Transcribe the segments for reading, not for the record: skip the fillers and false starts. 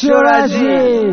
シュラジー。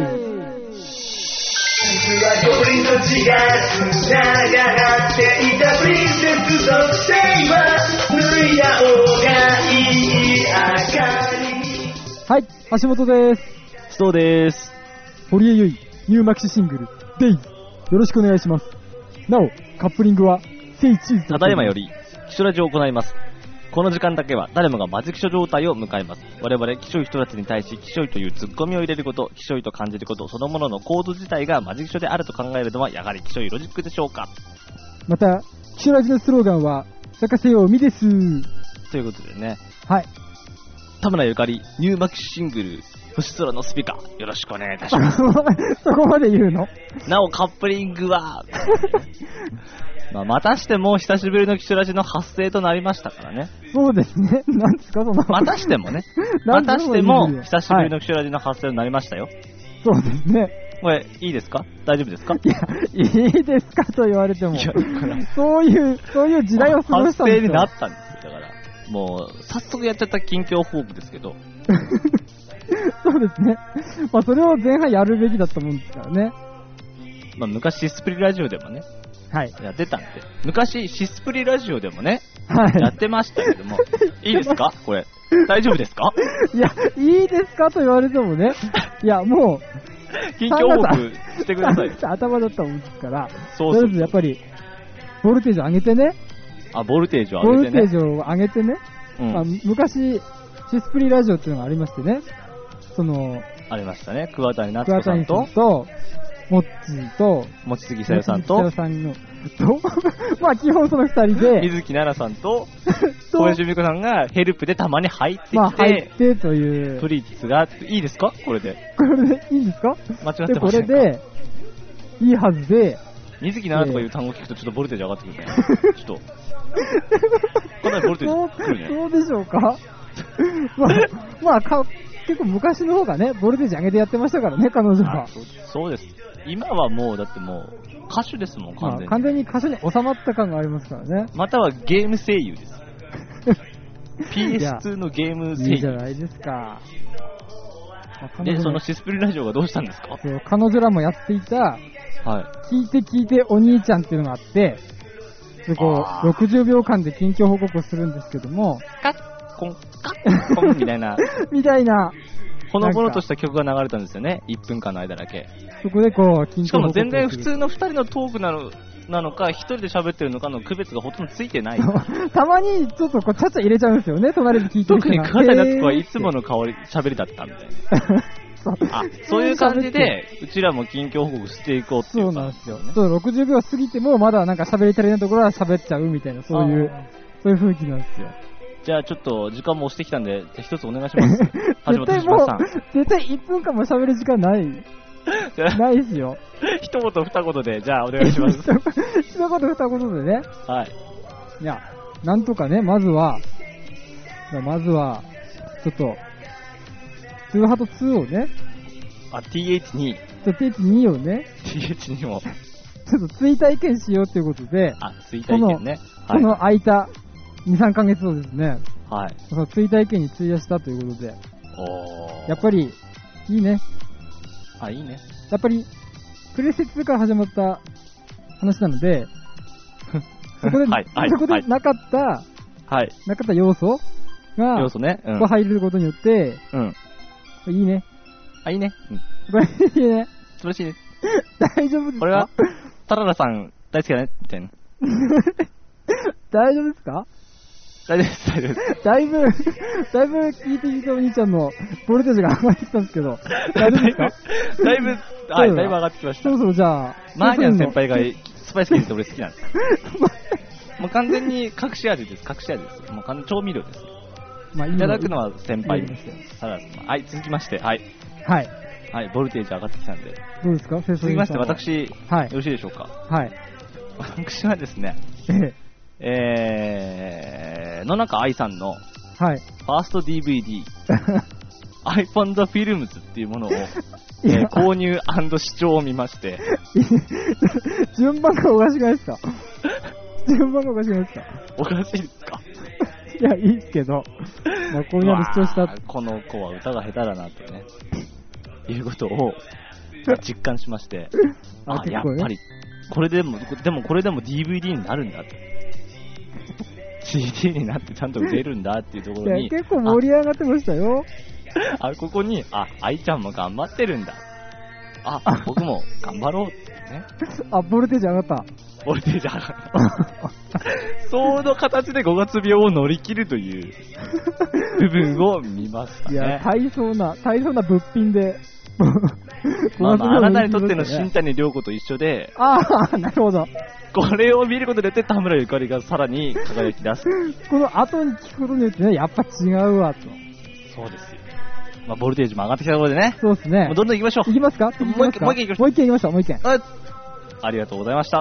実はゴブリンと血が繋がっていたプリンセス属性は脱いだ方がいい明かり。 はい、橋本です。 須藤です。 堀江由衣ニューマキシシングルデイズ、よろしくお願いします。なおカップリングはセイチーズ。 ただいまよりキショラジを行います。この時間だけは誰もがマジキショ状態を迎えます。我々キショイ人たちに対しキショイというツッコミを入れること、キショイと感じることそのものの構図自体がマジキショであると考えるのはやはりキショイロジックでしょうか。 またキショラジのスローガンは咲かせようみです。 ということでね、 はい、 田村ゆかりニューマキシシングル星空のスピカよろしくお願いいたします。 そこまで言うの。 なおカップリングはまたしても久しぶりのキショラジの発生となりましたからね。 そうですね。なんですかその。 またしてもね。またしても久しぶりのキショラジの発生となりましたよ。 そうですね。 これいいですか？大丈夫ですか？ いや、いいですかと言われても。そういう時代を過ごしたんですよ。 発生になったんですよ。だからもう早速やっちゃった近況報告ですけど。 そうですね。まあそれを前半やるべきだったもんですからね。 まあ昔シスプリラジオでもね。 はい。 やってたんで。昔、シスプリラジオでもね、 はい。 やってましたけども、いいですかこれ。大丈夫ですか？ いや、いいですかと言われてもね、いや、もう、 近況報告してください。 頭だったもんですから、 そうそう。 とりあえずやっぱり、ボルテージ上げてね。 あ、ボルテージを上げてね。 ボルテージを上げてね。 うん。 まあ、昔、シスプリラジオっていうのがありましてね、 ありましたね。桑谷夏子さんと、もっちーと、望月久代さんと、 まあ基本その二人で、 水木奈々さんと、小林美子さんがヘルプでたまに入ってきて、 まあ入ってという。 プリッツが、いいですかこれで。 これでいいんですか？ 間違ってませんか？ これで、いいはずで、 水木奈々とかいう単語聞くとちょっとボルテージ上がってくるね。ちょっと。かなりボルテージくるね。 そうでしょうか？まあ、結構昔の方がね、ボルテージ上げてやってましたからね、彼女は。 そうです。今はもう、だってもう、歌手ですもん、完全に。 完全に歌手に収まった感がありますからね。 またはゲーム声優です。PS2 のゲーム声優。 いいじゃないですか。 で、そのシスプリラジオがどうしたんですか？ そう、彼女らもやっていた、 はい。 聞いてお兄ちゃんっていうのがあって、で、60秒間で近況報告をするんですけども、 カッコン、カッコンみたいな。 みたいな。 ほのぼのとした曲が流れたんですよね。1分間の間だけ。 そこで近況報告。 しかも全然普通の2人のトークなのか、1人で喋ってるのかの区別がほとんどついてない。 たまにちょっとちゃっちゃ入れちゃうんですよね、隣で聞いてる人が。 特に桑田夏子はいつもの喋りだったみたいな。そういう感じで、うちらも近況報告していこうっていう、ね。 そうなんですよ。60秒過ぎてもまだなんか喋り足りないところは喋っちゃうみたいな、そういう雰囲気なんですよ。 じゃあちょっと時間も押してきたんで、一つお願いします。 絶対1分間も喋る時間ない。ないですよ。 一言二言で、じゃあお願いします。 一言二言でね。 はい。 いや、なんとかね、まずは、ちょっと、2ハート2をね。 TH2。 TH2 をね。 TH2 を。 ちょっと追体験しようということで。 追体験ね。 この空いた2、3ヶ月をですね。 はい。 その追体験に費やしたということで。やっぱり、いいね。 いいね。 やっぱり、プレステ2から始まった話なので、そこでなかった、なかった要素が、 ね。 ここ入ることによって、いいね。 いいね。 これいいね。 素晴らしいね。 大丈夫ですか？ これは、タララさん大好きだね、みたいな。 大丈夫ですか？ 大丈夫です、大丈夫です。 だいぶ聞いていたお兄ちゃんのボルテージが上がってきたんですけど、大丈夫ですか？ だいぶ上がってきました。 そろそろじゃあ、 マーニャン先輩がスパイスキーって俺好きなんです。もう完全に隠し味です。もう完全調味料です。いただくのは先輩ですよ。はい、続きまして、はい、ボルテージ上がってきたんで。 どうですか？ 続きまして、私、よろしいでしょうか？ はい。 私はですね、野中愛さんの、ファースト DVD、iPhone the Films っていうものを、購入&視聴を見まして。 順番がおかしくないですか？順番がおかしくないですか？ おかしいですか？ いや、いいですけど、まあ、こういうの視聴した。 この子は歌が下手だなってね。 いうことを実感しまして、やっぱり、これでも DVD になるんだと。CD になってちゃんと売れるんだっていうところに。 結構盛り上がってましたよ。 ここに、愛ちゃんも頑張ってるんだ。僕も頑張ろうってね。 ボルテージ上がった。 ボルテージ上がった。その形で5月病を乗り切るという部分を見ましたね。 いや、大層な物品で。 あなたにとっての新谷涼子と一緒で、 なるほど。 これを見ることで田村ゆかりがさらに輝き出す。 この後に聞くことによってね、やっぱ違うわと。 そうですよ。ボルテージも上がってきたところでね。 そうですね。 もうどんどん行きましょう。 行きますか？ もう一件行きましょう。もう一件。 ありがとうございました。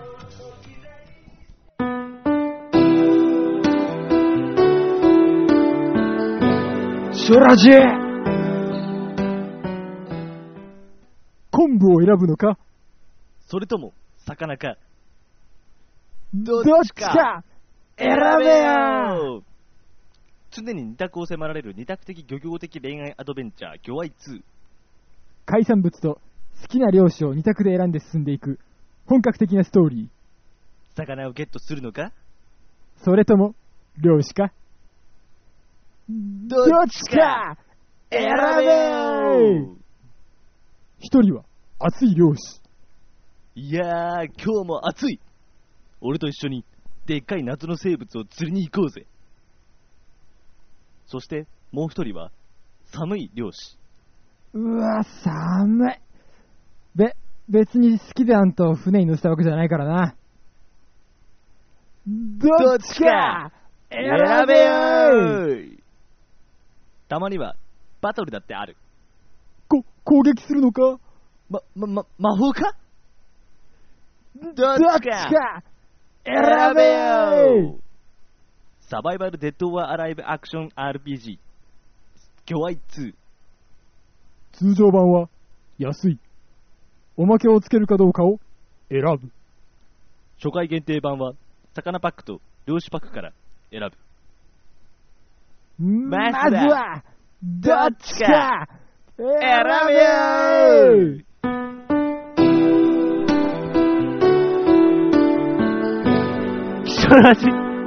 ショラジェ昆布を選ぶのか、 それとも魚か、 どっちか選べよ。 常に二択を迫られる二択的漁業的恋愛アドベンチャー魚愛2。 海産物と好きな漁師を二択で選んで進んでいく本格的なストーリー。 魚をゲットするのか、 それとも漁師か、どっちか選べよ。一人は熱い漁師。 いやー、今日も暑い。俺と一緒にでっかい夏の生物を釣りに行こうぜ。そしてもう一人は寒い漁師。 うわ、寒い。別に好きであんと船に乗せたわけじゃないからな。どっちか選べよ。 たまにはバトルだってある。 攻撃するのか、 魔法か、 どっちか選べよ。 サバイバルデッド・オア・アライブ・アクション RPG 魚愛2。 通常版は安い。おまけをつけるかどうかを選ぶ。 初回限定版は魚パックと漁師パックから選ぶ。 まずはどっちか選べよ。 ショラジ。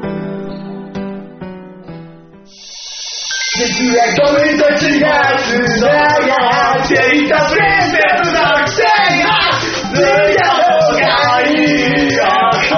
実はゴミたちがつながっていたプレゼントのくせが脱いだ方がいいよ。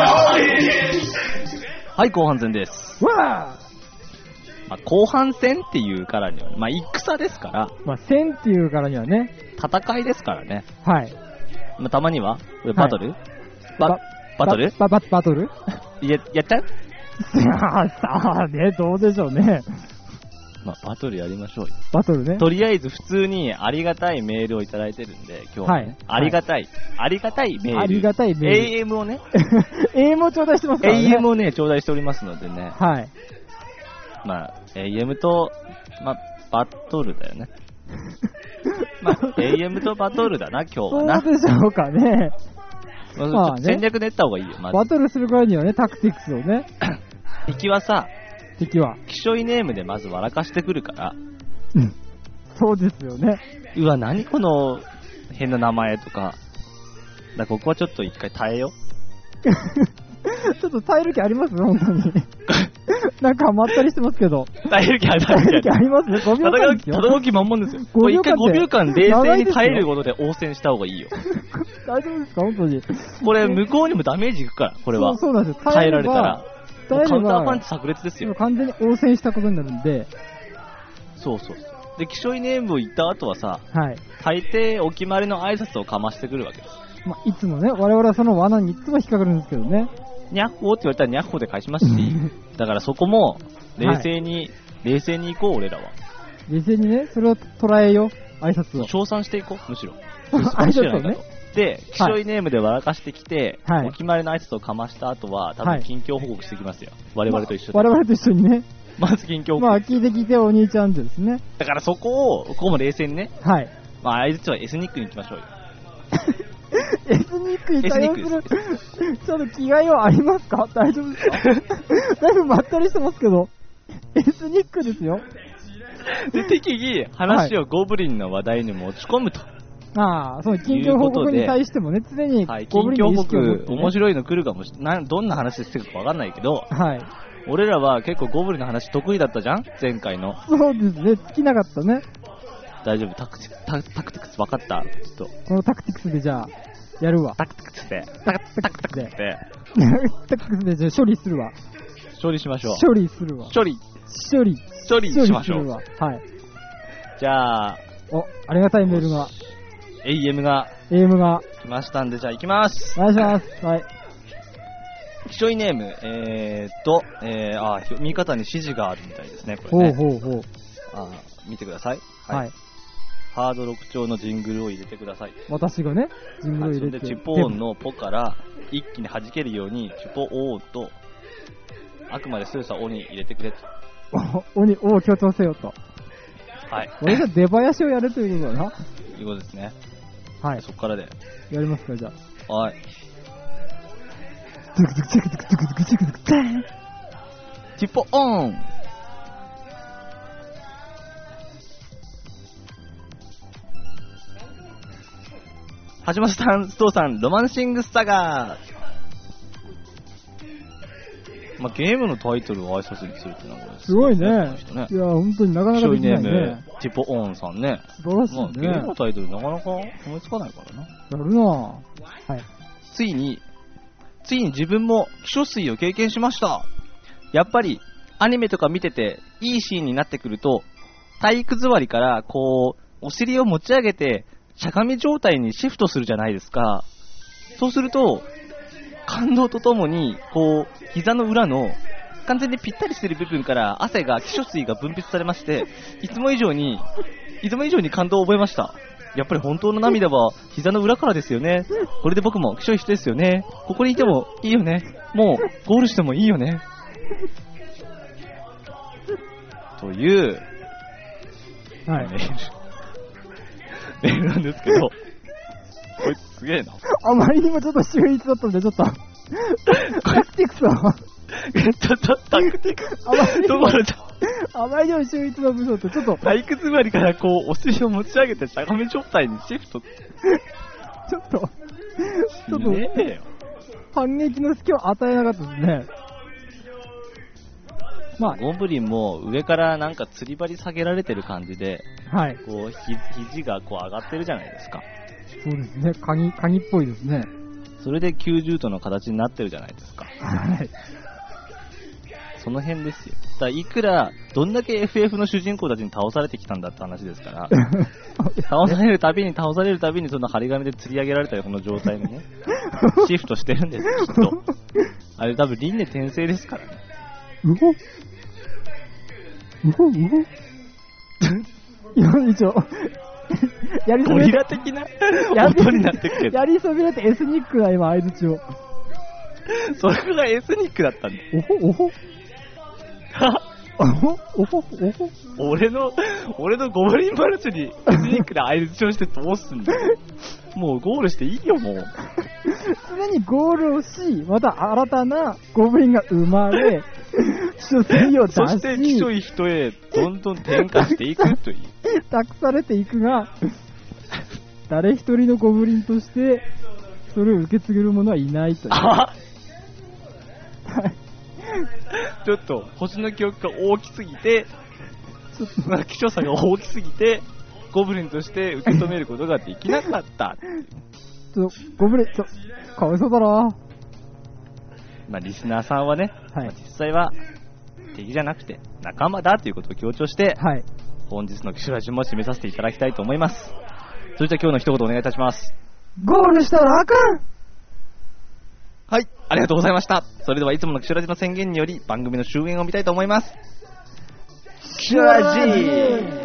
はい、後半戦です。 わあ、後半戦っていうからには、戦ですから。 戦っていうからにはね。 戦いですからね。 はい。 たまには、バトル、バトルバトルやっちゃうさあね、どうでしょうね。 バトルやりましょうよ。 バトルね。 とりあえず普通にありがたいメールをいただいてるんで、今日は、ね、ありがたいメール。 ありがたいメール。 AM をね。 AM を頂戴してますからね。 AM をね、頂戴しておりますのでね。 はい。 AM と、バトルだよね。AM とバトルだな、今日はな。 そうでしょうかね。 戦略練った方がいいよ、まず。 バトルするからにはね、タクティクスをね。 敵は、キショイネームでまず笑かしてくるから。 そうですよね。 うわ、何この変な名前とか。ここはちょっと一回耐えよ。 ちょっと耐える気あります本当に。なんかまったりしてますけど。 耐える気ありますね。5秒間ですよ。 戦う気満々ですよ。これ一回5秒間冷静に耐えることで応戦した方がいいよ。 大丈夫ですか本当に。 これ向こうにもダメージいくから、これは。 そうなんですよ。 耐えられたら。カウンターパンチ炸裂ですよ。 完全に応戦したことになるんで。 そう。で、キショイネームを言った後はさ、 はい。 大抵お決まりの挨拶をかましてくるわけです。 いつもね、我々はその罠にいつも引っかかるんですけどね。 ニャッホーって言われたらニャッホーで返しますし、だからそこも冷静に行こう、俺らは。 冷静にね、それを捉えよう、挨拶を。 称賛していこう、むしろ。 挨拶をね。 で、キショイネームで笑かしてきて、 はい、 お決まりの挨拶をかました後は、多分近況報告してきますよ。我々と一緒で。 我々と一緒にね。 まず近況報告。 聞いてお兄ちゃんでですね。 だからそこをも冷静にね。 はい。 相槌はエスニックに行きましょうよ。 エスニックに対応する、ちょっと気概はありますか？大丈夫ですか？だいぶまったりしてますけど、エスニックですよ。 で、適宜話をゴブリンの話題に持ち込むと。 ああ、その近況報告に対してもね、常にはい、 ゴブリンの意識を持って、ね、 面白いの来るかもどんな話してるかわかんないけど、 はい。 俺らは結構ゴブリンの話得意だったじゃん前回の。 そうですね、尽きなかったね。 大丈夫、タクティクス分かった。ちょっと。 このタクティクスでじゃあ、やるわ。 タクティクスで。 タクティクスで。 でタクティクスでじゃあ処理するわ。 処理しましょう。 処理するわ。 処理しましょう。 はい。 じゃあ、 ありがたいメールが。 AM が来ましたんで、じゃあ行きます。 お願いします。はい。 気象医ネーム、見方に指示があるみたいですね、これね。 ほう。 見てください。 はい。 ハード6調のジングルを入れてください。 私がね、ジングルを入れて。 それでチュポーンのポから一気に弾けるように、チュポオーと、あくまでスーサオに入れてくれと。 オを強調せよと。 はい。 俺が出囃子をやるということだな。 ということですね。 はい。 そっからで。 やりますか、じゃあ。 はい。チュポオン。橋本さん、須藤さん、ロマンシングサガー。まあ、ゲームのタイトルを挨拶にするってのはすごいね。いや、本当になかなかできないね。 ティポオンさんね。 素晴らしいね。 まあ、ゲームのタイトルなかなか思いつかないからな。 やるなぁ。はい。 ついに自分も希少水を経験しました。やっぱり、アニメとか見てて、いいシーンになってくると、体育座りから、こう、お尻を持ち上げて、しゃがみ状態にシフトするじゃないですか。そうすると、感動とともに、こう、膝の裏の、完全にぴったりしてる部分から汗が、希少水が分泌されまして、いつも以上に感動を覚えました。やっぱり本当の涙は膝の裏からですよね。これで僕も希少い人ですよね。ここにいてもいいよね。もうゴールしてもいいよね。という、 はい、 メールなんですけど、こいつすげえな。 あまりにもちょっと秀逸だったんで、ちょっとタクティクスはタクティクスどころじゃあまりにも秀逸な部署ってちょっと体育座りからこうお尻を持ち上げてしゃがみ状態にシフトちょっと反撃の隙を与えなかったですね。まあ、 ゴブリンも上からなんか釣り針下げられてる感じで、 はい、 こう肘がこう上がってるじゃないですか。 そうですね、鍵っぽいですね。 それで90度の形になってるじゃないですか。 はい。 その辺ですよ。だからいくらどんだけ FF の主人公たちに倒されてきたんだって話ですから倒されるたびにその針金で釣り上げられたこの状態にねシフトしてるんですよ、きっと。あれ多分輪廻転生ですからね。 うほいや、一応やりそびれゴリラ的な音になってくけど、 やりそびれてエスニックな今相槌を。 それがエスニックだったんだ。 おほ俺のゴブリンマルチにエスニックで相槌をしてどうすんの。もうゴールしていいよ、もう。 常にゴールをし、また新たなゴブリンが生まれ、書籍を出し、 そして希少い人へどんどん転化していくという。 託されていくが、誰一人のゴブリンとして、それを受け継げる者はいないという。 ちょっと星の記憶が大きすぎて、希少さが大きすぎて、ゴブリンとして受け止めることができなかった。 ゴブリン、かわいそうだな。 まあ、リスナーさんはね、 はい、 実際は敵じゃなくて仲間だということを強調して、 はい、 本日のキシュラジも締めさせていただきたいと思います。それじゃあ今日の一言お願いいたします。 ゴールしたらあかん。 はい、ありがとうございました。それではいつものキシュラジの宣言により番組の終焉を見たいと思います。キシュラジ